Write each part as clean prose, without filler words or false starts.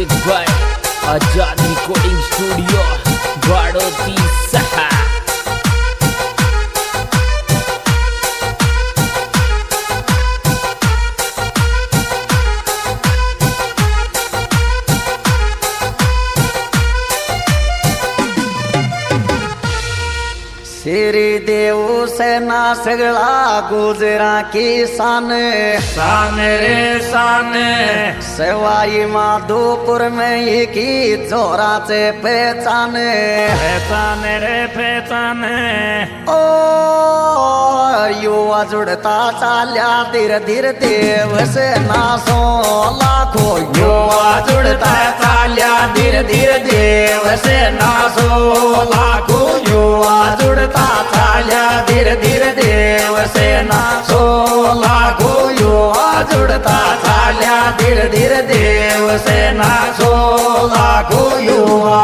Music by Azad recording studio Badoti 6। Shri Dev सेना सगळा गुजरा की शान शान रे शान सवाई माधोपुर में ये की जोराचे पहचान पहचान रे पहचान ओ युवा जुड़ता चाल्या धीरे धीरे देव सेना सो लाखो युवा जुड़ता चाल्या धीरे धीरे देव सेना सो लाखो युवा जुड़ता चाल्या धीरे धीरे देव सेना सो लाखो युवा जुड़ता चाल्या धीरे धीरे देव सेना सो लाखो युवा।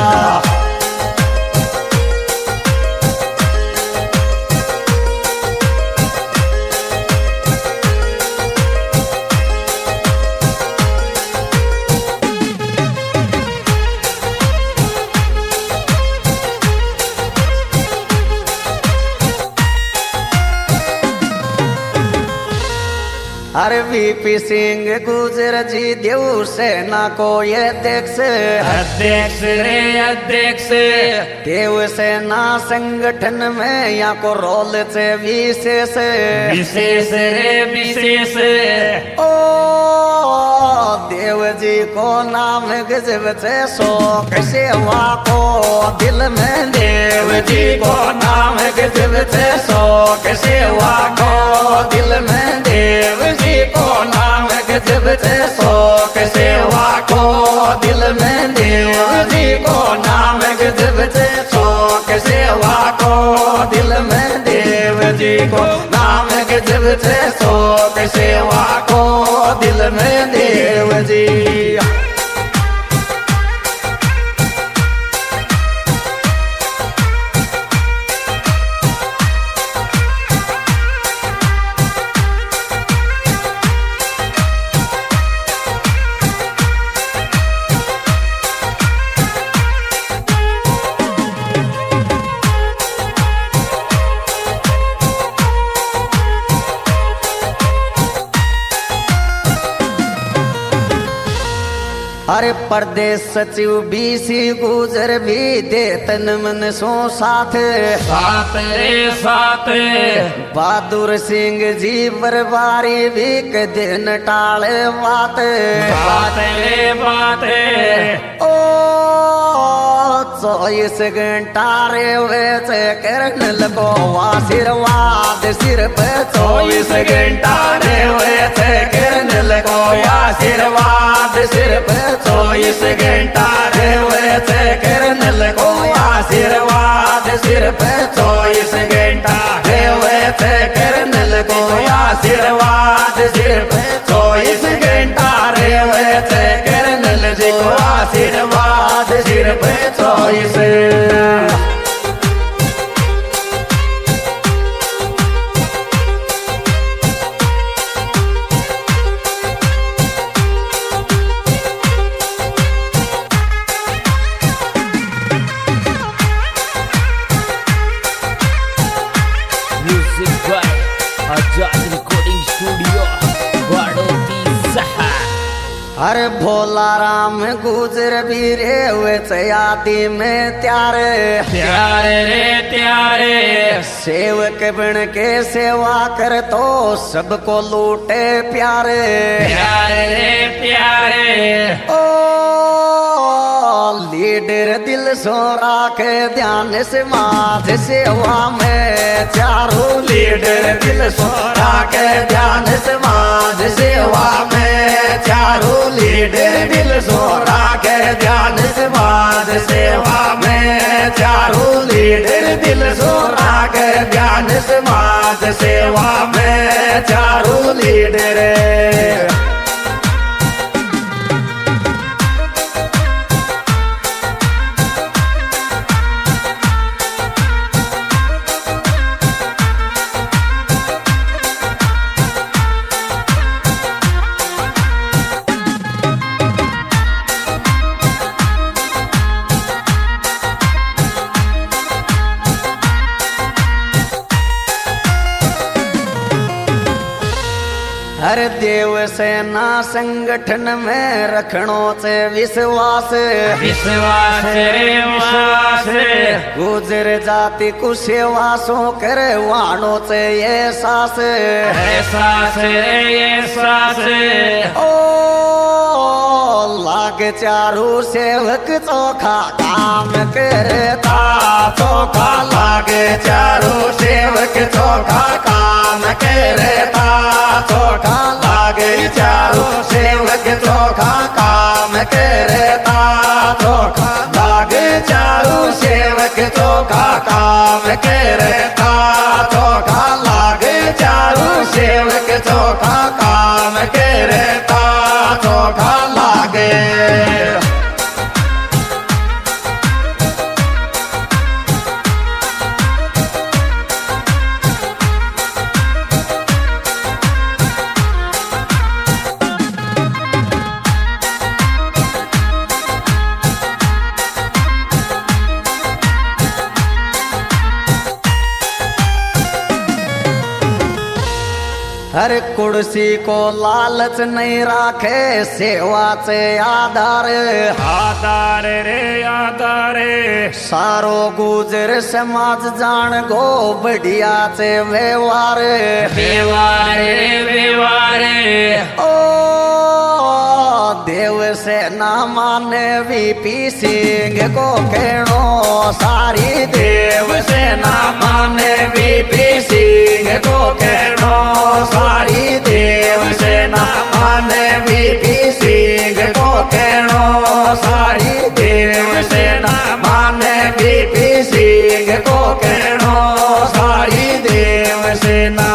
अरे वीपी सिंह गुजर जी देव सेना को ये अध्यक्ष अध्यक्ष रे अध्यक्ष देव सेना संगठन में यहाँ को रोल से विशेष विशेष रे विशेष ओ देव जी को नाम गजब से शोक सेवा को दिल में देव जी को नाम गजब से शोक सेवा को दिल में देव जी को नाम गजब से शोक सेवा को दिल में देव जी को नाम गजब से शोक सेवा को दिल में देव जी को नाम गजब से शोक सेवा को दिल में देव जी। अरे प्रदेश सचिव बीसी गुजर भी दे तन मन सो साथ साथ रे साथ बहादुर सिंह जी बरबारी भी के दिन टाले बात बात रे बात ओ 24 घंटा रे वे से करन लगो आशीर्वाद सिर पे 24 घंटा रे वे से करन लगो आशीर्वाद सिर पे 24 घंटा रे वे से करन लगो आशीर्वाद सिर पे 24 घंटा रे वे से करन लगो आशीर्वाद सिर पे 24 घंटा रे वे से करन लगो आशीर्वाद सिर पे 24। Music by Azad recording studio Badoti 6। अरे भोला राम गुजर भी रे वे यादी में त्यारे प्यारे रे प्यारे सेवक बन के सेवा कर तो सबको लूटे प्यारे प्यारे रे प्यारे ओ लीडर दिल सो राखे ध्यान से माध सेवा में चारों लीडर दिल सो राखे ध्यान से माध सेवा में चारों लीडर दिल सो राखे ध्यान से माध सेवा में चारों लीडर दिल सो राखे ध्यान से माध सेवा में चारों लीडर। हर देव सेना संगठन में रखणो से विश्वास विश्वास रे विश्वास गुजर जाति को सेवा सो करे वाणो से ये सास एहसास रे एहसास ओ लाग चारू सेवक चोखा काम करता चोखा लागे चारो सेवक चोखा काम करता चोखा लागे चारो सेवक चोखा काम करता चोखा लागे चारो सेवक चोखा काम करता चोखा लागे चारो सेवक चोखा काम करता चोखा लागे हर कुर्सी को लालच नहीं राखे सेवा से आधार आधार रे आधार सारो गुजर समाज जान गो बढ़िया से व्यवहार व्यवहार व्यवहार ओ देव से ना माने वीपी सिंह को कहनो सारी देव से ना माने वीपी सिंह को कहनो सारी देव से ना माने वीपी सिंह को कहनो सारी देव से ना माने वीपी सिंह को कहनो सारी देव से ना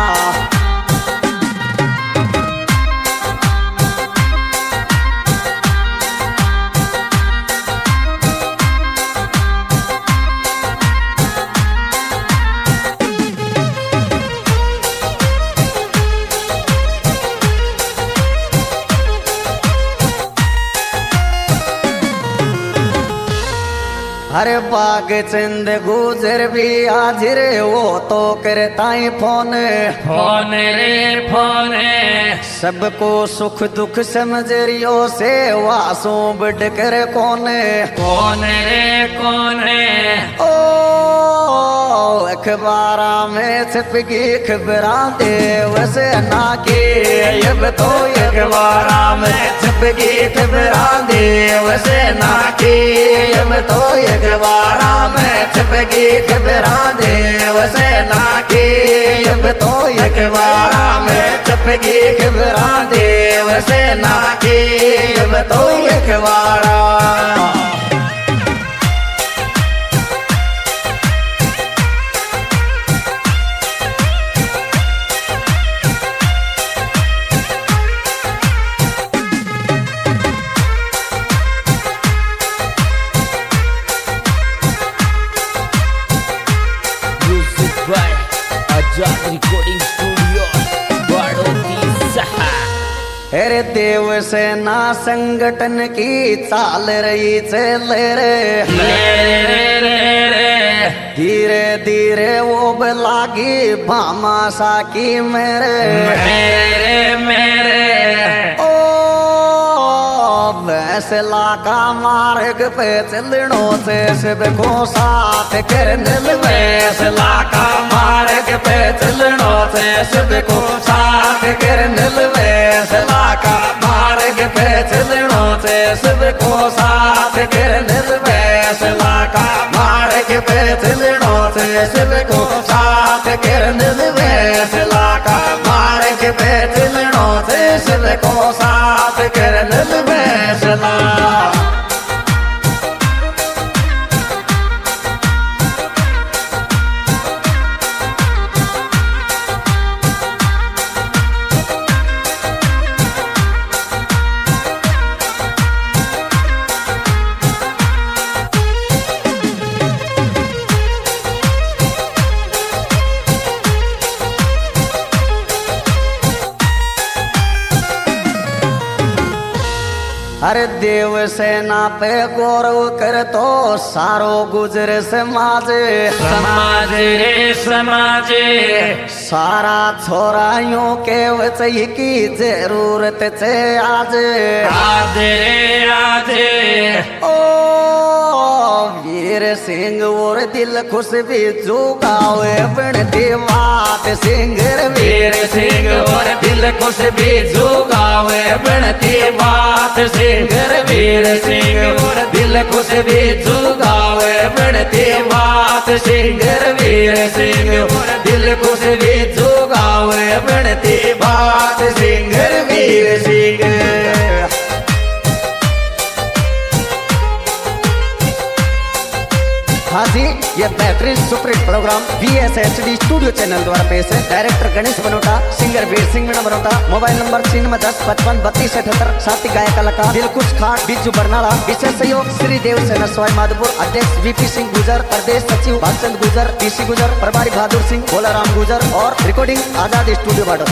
अरे बाग चंद गुजर भी हाजिर वो तो करता ही फोन फोन रे फोन सबको सुख दुख समझ रियो से वासों बढ़ कर कौन कौन रे कौन ओ अखबारा में छपगी खबरा देव से ना के अब तो अखबारा में छपगी खबरा देव से ना के अब तो अखबारा में छपगी खबरा देव से ना के अब तो अखबारा में छपगी खबरा देव से ना के अब तो अखबारा आजाद रिकॉर्डिंग स्टूडियो बड़ौती सहा। अरे देव सेना संगठन की चाल रही चल रे धीरे धीरे वो लागी भामा सा की मेरे ओ फैसला का मार्ग पे चलनो से सबको साथ करने फैसला का मार्ग पे चलनो से सबको साथ करने फैसला का मार्ग पे चलनो से सबको साथ करने फैसला का मार्ग पे चलनो से सबको साथ करने फैसला का मार्ग पे चलनो से सबको साथ करने फैसला अरे देव सेना पे गौरव कर तो सारो गुजर समाज समाज रे समाज सारा छोराइयों के वचई की जरूरत छे आज आज रे आज ओ वीर सिंह और दिल खुश भी जुगावे बनती बात सिंह वीर सिंह और दिल खुश भी जुगावे बनती बात सिंह वीर सिंह और दिल खुश भी जुगावे बनती बात सिंह वीर सिंह और दिल खुश भी जुगावे बनती बात सिंह वीर सिंह। हाँ जी, ये बेहतरीन superhit program VSHD studio channel द्वारा पेश है। Director Ganesh Banota, singer Veer Singh Meena Banota, mobile number 9310553278, साथी गायक कलाकार दिलकुश खान, बिज्जू बरनाला, विशेष सहयोग श्री देव सेना सवाई माधोपुर, अध्यक्ष VP सिंह गुजर, प्रदेश सचिव भागचंद गुजर, PC गुजर, प्रभारी बहादुर सिंह, भोलाराम गुजर और रिकॉर्डिंग आजाद स्टूडियो बाडो।